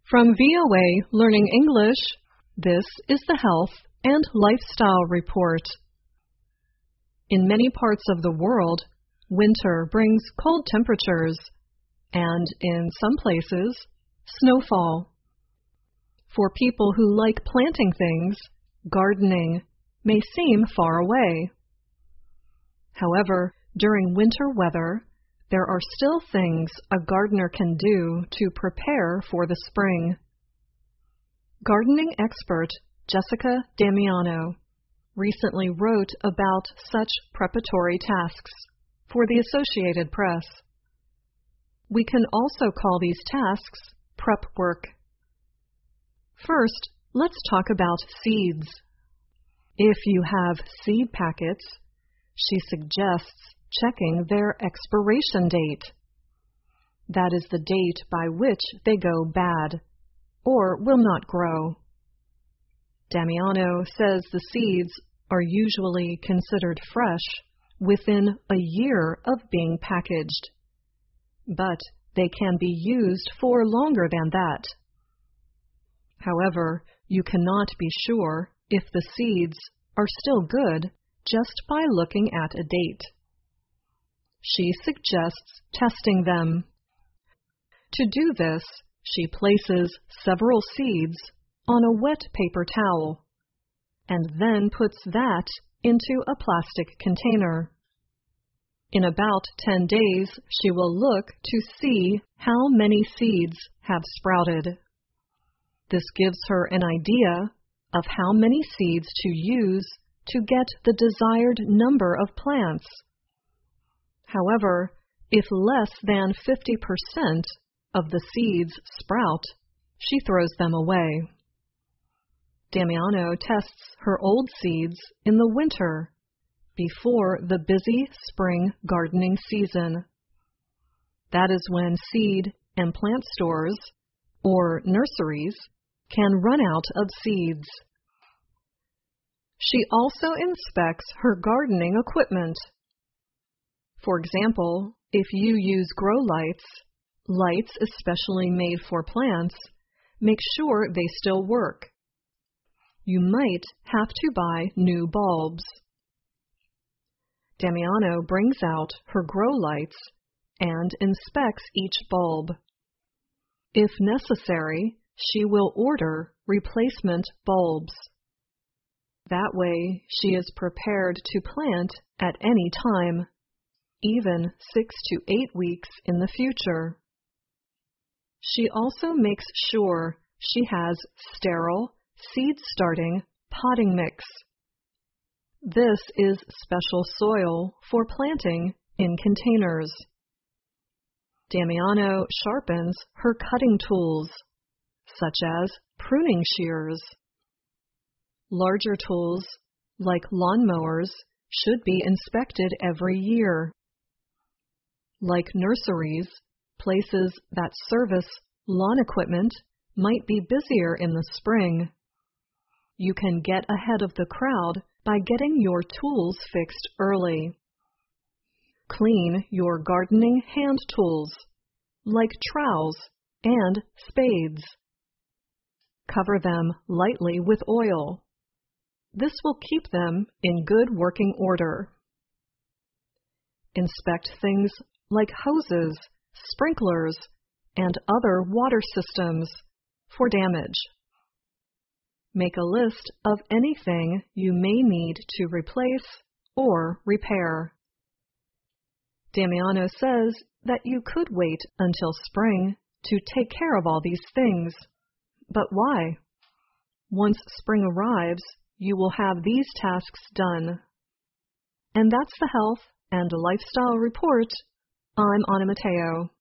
From VOA Learning English, this is the Health and Lifestyle Report. In many parts of the world, winter brings cold temperatures and, in some places, snowfall. For people who like planting things, gardening may seem far away. However, during winter weather, there are still things a gardener can do to prepare for the spring. Gardening expert Jessica Damiano recently wrote about such preparatory tasks for the Associated Press. We can also call these tasks prep work. First, let's talk about seeds. If you have seed packets, she suggests checking their expiration date. That is the date by which they go bad or will not grow. Damiano says the seeds are usually considered fresh within a year of being packaged, but they can be used for longer than that. However, you cannot be sure if the seeds are still good just by looking at a date. She suggests testing them. To do this, she places several seeds on a wet paper towel and then puts that into a plastic container. In about 10 days, she will look to see how many seeds have sprouted. This gives her an idea of how many seeds to use to get the desired number of plants. However, if less than 50% of the seeds sprout, she throws them away. Damiano tests her old seeds in the winter, before the busy spring gardening season. That is when seed and plant stores, or nurseries, can run out of seeds. She also inspects her gardening equipment. For example, if you use grow lights, lights especially made for plants, make sure they still work. You might have to buy new bulbs. Damiano brings out her grow lights and inspects each bulb. If necessary, she will order replacement bulbs. That way, she is prepared to plant at any time, even 6 to 8 weeks in the future. She also makes sure she has sterile, seed-starting potting mix. This is special soil for planting in containers. Damiano sharpens her cutting tools, such as pruning shears. Larger tools, like lawnmowers, should be inspected every year. Like nurseries, places that service lawn equipment might be busier in the spring. You can get ahead of the crowd by getting your tools fixed early. Clean your gardening hand tools, like trowels and spades. Cover them lightly with oil. This will keep them in good working order. Inspect things like hoses, sprinklers, and other water systems for damage. Make a list of anything you may need to replace or repair. Damiano says that you could wait until spring to take care of all these things. But why? Once spring arrives, you will have these tasks done. And that's the Health and Lifestyle Report. I'm Anna Mateo.